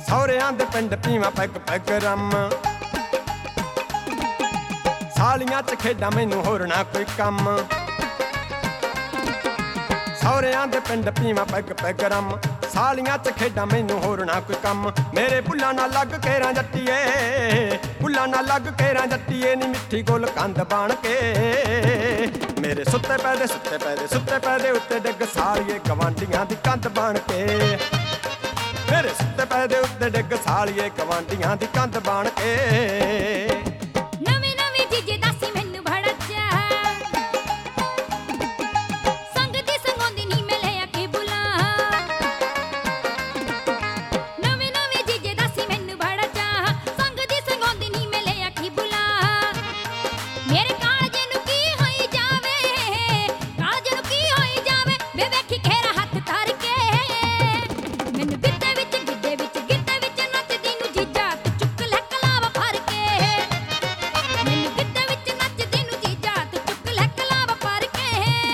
ਸਹੁਰਿਆਂ ਦੇ ਪਿੰਡ ਪੀਵਾਂ ਪੈਗ ਪੈਗ ਰੰਮ ਸਾਲੀਆਂ ਚ ਖੇਡਾਂ ਮੈਨੂੰ ਹੋਰ ਨਾ ਕੋਈ ਕੰਮ ਸਹੁਰਿਆਂ ਦੇ ਪਿੰਡ ਪੀਵਾਂ ਪੈਗ ਪੈਗ ਰੰਮ ਸਾਲੀਆਂ ਚ ਖੇਡਾਂ ਮੈਨੂੰ ਹੋਰ ਨਾ ਕੋਈ ਕੰਮ ਮੇਰੇ ਬੁੱਲਾਂ ਨਾਲ ਲੱਗ ਕੇਰਾਂ ਜੱਟੀਏ ਬੁੱਲਾਂ ਨਾਲ ਲੱਗ ਕੇਰਾਂ ਜੱਟੀਏ ਨੀ ਮਿੱਠੀ ਗੁੱਲ ਕੰਧ ਬਣ ਕੇ ਮੇਰੇ ਸੁੱਤੇ ਪੈ ਦੇ ਸੁੱਤੇ ਪੈ ਦੇ ਸੁੱਤੇ ਪੈ ਦੇ ਉੱਤੇ ਡਿੱਗ ਸਾਲੀਏ ਗਵਾਂਢੀਆਂ ਦੀ ਕੰਧ ਬਣ ਕੇ ਮੇਰੇ ਸੁੱਤੇ ਪੈ ਦੇ ਉੱਤੇ ਡਿੱਗ ਸਾਲੀਏ ਗਵਾਂਢੀਆਂ ਦੀ ਕੰਧ ਬਣ ਕੇ ਨਵੇਂ ਨਵੇਂ ਜੀਜੇ ਦਾਸੀ ਮੈਨੂੰ ਬੜਾ ਚਾਅ ਸੰਗ ਦੀ ਸੰਗੋਂਦੀ ਨੀ ਮੈਂ ਲੈ ਆ ਕੇ ਬੁਲਾ ਨਵੇਂ ਨਵੇਂ ਜੀਜੇ ਦਾਸੀ ਮੈਨੂੰ ਬੜਾ ਚਾਅ ਸੰਗ ਦੀ ਸੰਗੋਂਦੀ ਨੀ ਮੈਂ ਲੈ ਆ ਕੇ ਬੁਲਾ ਮੇਰੇ ਕਾਲਜੇ ਨੂੰ ਕੀ ਹੋਈ ਜਾਵੇ ਕਾਲਜੇ ਨੂੰ ਕੀ ਹੋਈ ਜਾਵੇ ਵੇ ਵੇਖੀ ਖੇਰਾ ਹੱਥ ਧਰ ਕੇ ਮੈਨੂੰ ਗਿੱਧੇ ਵਿੱਚ ਨੱਚਦੀ ਨੂੰ ਜੀਜਾ ਤੂੰ ਚੁੱਕ ਲੈ ਕਲਾਵਾ ਫੜ ਕੇ ਮੈਨੂੰ ਗਿੱਧੇ ਵਿੱਚ ਨੱਚਦੀ ਨੂੰ ਜੀਜਾ ਤੂੰ ਚੁੱਕ ਲੈ ਕਲਾਵਾ ਫੜ ਕੇ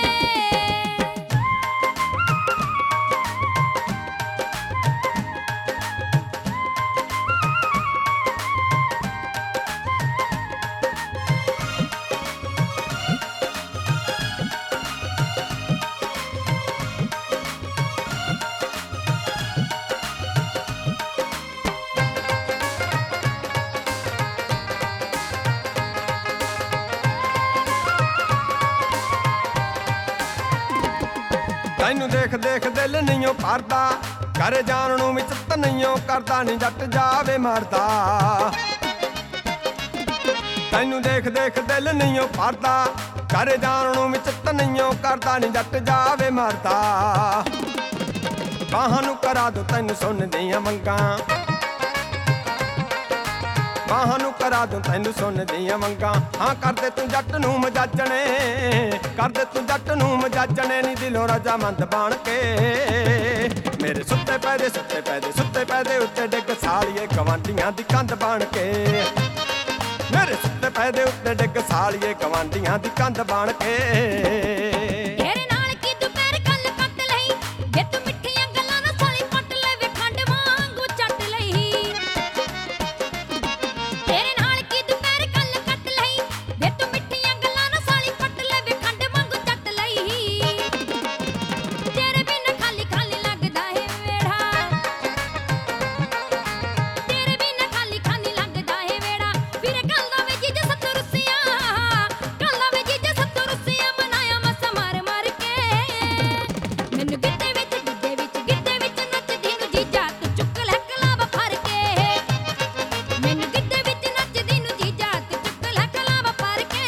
ਤੈਨੂੰ ਦੇਖ ਦੇਖ ਦਿਲ ਨਹੀਂਓ ਭਰਦਾ ਘਰੇ ਜਾਣ ਨੂੰ ਵੀ ਚਿੱਤ ਨਹੀਂਓ ਕਰਦਾ ਨੀ ਜੱਟ ਜਾਵੇ ਮਰਦਾ ਤੈਨੂੰ ਦੇਖ ਦੇਖ ਦਿਲ ਨਹੀਂਓ ਭਰਦਾ ਘਰੇ ਜਾਣ ਨੂੰ ਵੀ ਚਿੱਤ ਨਹੀਂਓ ਕਰਦਾ ਨੀ ਜੱਟ ਜਾਵੇ ਮਰਦਾ ਬਾਹਾਂ ਨੂੰ ਕਰਾ ਦੋ ਤੈਨੂੰ ਸੁਣਦੀਆਂ ਮੰਗਾਂ ਬਾਹਾਂ ਨੂੰ ਕਰਾ ਦੂੰ ਤੈਨੂੰ ਸੁਣਦੀਆਂ ਮੰਗਾਂ ਹਾਂ ਕਰਦੇ ਤੂੰ ਜੱਟ ਨੂੰ ਮਜਾਜਣੇ ਕਰਦੇ ਤੂੰ ਜੱਟ ਨੂੰ ਮਜਾਜਣੇ ਨੀ ਦਿਲੋਂ ਰਜਾਮੰਦ ਬਣ ਕੇ ਮੇਰੇ ਸੁੱਤੇ ਪੈ ਦੇ ਸੁੱਤੇ ਪੈ ਦੇ ਸੁੱਤੇ ਪੈ ਦੇ ਉੱਤੇ ਡਿੱਗ ਸਾਲੀਏ ਗਵਾਂਢੀਆਂ ਦੀ ਕੰਧ ਬਣ ਕੇ ਮੇਰੇ ਸੁੱਤੇ ਪੈ ਦੇ ਉੱਤੇ ਡਿੱਗ ਸਾਲੀਏ ਗਵਾਂਢੀਆਂ ਦੀ ਕੰਧ ਬਣ ਕੇ ਤੇਰੇ ਨਾਲ ਕੀ ਦੁਪਹਿਰ ਕੱਲ ਕੱਟ ਲਈ ਵੇ ਤੂੰ ਮਿੱਠੀਆਂ ਗੱਲਾਂ ਨਾਲ ਸਾਲੀ ਪੱਟ ਲੈ ਵੇ ਖੰਡ ਵਾਂਗੂ ਚੱਟ ਲਈ ਤੇਰੇ ਨਾਲ ਕੀ ਦੁਪਹਿਰ ਕੱਲ ਕੱਟ ਲਈ ਵੇ ਤੂੰ ਮਿੱਠੀਆਂ ਗੱਲਾਂ ਨਾਲ ਸਾਲੀ ਪੱਟ ਲੈ ਵੇ ਖੰਡ ਵਾਂਗੂ ਚੱਟ ਲਈ ਤੇਰੇ ਬਿਨ ਖਾਲੀ ਖਾਲੀ ਲੱਗਦਾ ਏ ਵੇੜਾ ਤੇਰੇ ਬਿਨ ਖਾਲੀ ਖਾਲੀ ਲੱਗਦਾ ਏ ਵੇੜਾ ਵੀਰੇ ਕੱਲ ਦਾ ਵੇ ਜੀਜਾ ਸੱਤਰ ਰੁੱਸੀਆਂ ਕੱਲ ਦਾ ਵੇ ਜੀਜਾ ਸੱਤਰ ਰੁੱਸੀਆਂ ਮਨਾਇਆ ਮਸਾ ਮਾਰ ਮਾਰ ਕੇ ਮੈਨੂੰ ਗਿੱਧੇ ਵਿੱਚ ਨੱਚਦੀ ਨੂੰ ਜੀਜਾ ਤੂੰ ਚੁੱਕ ਲੈ ਕਲਾਵਾ ਫੜ ਕੇ ਮੈਨੂੰ ਗਿੱਧੇ ਵਿੱਚ ਨੱਚਦੀ ਨੂੰ ਜੀਜਾ ਤੂੰ ਚੁੱਕ ਲੈ ਕਲਾਵਾ ਫੜ ਕੇ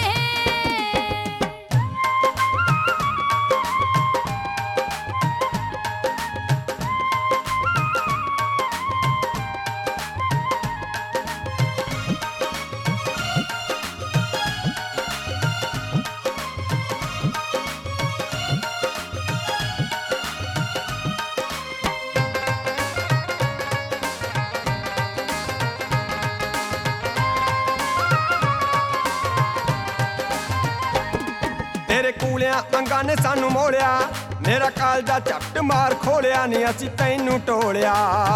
ਤੇਰੇ ਕੂਲਿਆਂ ਅੰਗਾਂ ਨੇ ਸਾਨੂੰ ਮੋੜਿਆ ਮੇਰਾ ਕਾਲਜਾ ਝੱਟ ਮਾਰ ਖੋਲਿਆ ਨੀ ਅਸੀਂ ਤੈਨੂੰ ਟੋਲਿਆ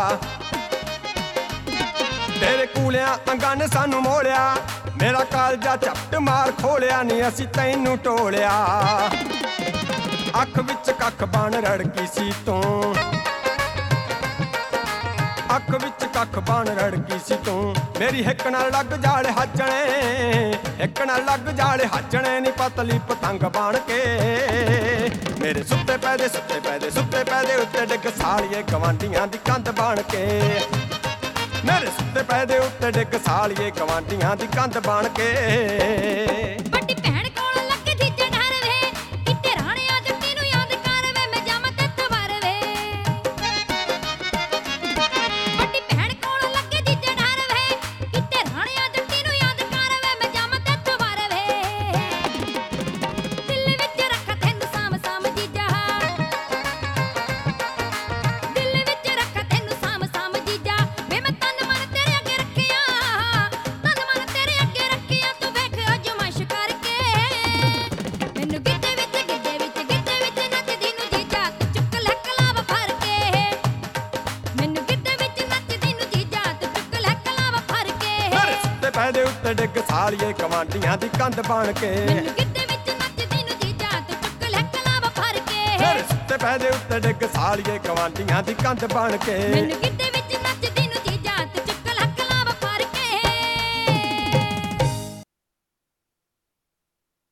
ਤੇਰੇ ਕੂਲਿਆਂ ਅੰਗਾਂ ਨੇ ਸਾਨੂੰ ਮੋੜਿਆ ਮੇਰਾ ਕਾਲਜਾ ਝੱਟ ਮਾਰ ਖੋਲਿਆ ਨੀ ਅਸੀਂ ਤੈਨੂੰ ਟੋਲਿਆ ਅੱਖ ਵਿੱਚ ਕੱਖ ਬਣ ਰੜਕੀ ਸੀ ਤੂੰ ਅੱਖ ਵਿੱਚ ਕੱਖ ਬਣ ਰੜਕੀ ਸੀ ਤੂੰ ਮੇਰੀ ਹਿੱਕ ਨਾਲ ਲੱਗ ਜਾਲੇ ਹੱਜਣੇ ਹਿੱਕ ਨਾਲ ਲੱਗ ਜਾਲੇ ਹੱਜਣੇ ਨੀ ਪਤਲੀ ਪਤੰਗ ਬਣ ਕੇ ਮੇਰੇ ਸੁੱਤੇ ਪੈ ਦੇ ਸੁੱਤੇ ਪੈ ਦੇ ਸੁੱਤੇ ਪੈ ਦੇ ਉੱਤੇ ਡਿੱਗ ਸਾਲੀਏ ਗਵਾਂਢੀਆਂ ਦੀ ਕੰਧ ਬਣ ਕੇ ਮੇਰੇ ਸੁੱਤੇ ਪੈ ਦੇ ਉੱਤੇ ਡਿੱਗ ਸਾਲੀਏ ਗਵਾਂਢੀਆਂ ਦੀ ਕੰਧ ਬਣ ਕੇ ਵੱਡੀ ਭੈਣ ਕੋਲ ਲੱਗੇ ਜੀਜੇ ਡਰ ਵੇ ਕਿਤੇ ਰਾਣਿਆਂ ਜੱਟੀ ਨੂੰ ਯਾਦ ਕਰ ਵੇ ਮੈਂ ਜਾਵਾਂ ਤੇ ਤਵਾਰ ਵੇ ਵੱਡੀ ਭੈਣ ਕੋਲ ਲੱਗੇ ਜੀਜੇ ਡਰ ਵੇ ਕਿਤੇ ਰਾਣਿਆਂ ਜੱਟੀ ਨੂੰ ਯਾਦ ਕਰ ਵੇ ਮੈਂ ਜਾਵਾਂ ਤੇ ਤਵਾਰ ਵੇ ਦਿਲ ਵਿੱਚ ਰੱਖਾ ਤੈਨੂੰ ਸਾਮ ਸਾਮ ਜੀਜਾ ਦਿਲ ਵਿੱਚ ਰੱਖਾ ਤੈਨੂੰ ਸਾਮ ਸਾਮ ਜੀਜਾ ਵੇ ਮੈਂ ਤਨ ਮਨ ਤੇਰੇ ਅੱਗੇ ਰੱਖਿਆ ਤਨ ਮਨ ਤੇਰੇ ਅੱਗੇ ਰੱਖਿਆ ਤੂੰ ਵੇਖ ਅਜਮਾਇਸ਼ ਪੈ ਦੇ ਉੱਤੇ ਡਿੱਗ ਸਾਲੀਏ ਕਵਾਂਡੀਆਂ ਦੀ ਕੰਧ ਬਣ ਕੇ ਮੈਨੂੰ ਗਿੱਧੇ ਵਿੱਚ ਨੱਚਦੀ ਨੂੰ ਜੀਜਾ ਤੂੰ ਚੁੱਕ ਲੈ ਕਲਾਵਾ ਫੜ ਕੇ ਮੇਰੇ ਸੁੱਤੇ ਪੈ ਦੇ ਉੱਤੇ ਡਿੱਗ ਸਾਲੀਏ ਕਵਾਂਡੀਆਂ ਦੀ ਕੰਧ ਬਣ ਕੇ ਮੈਨੂੰ ਗਿੱਧੇ ਵਿੱਚ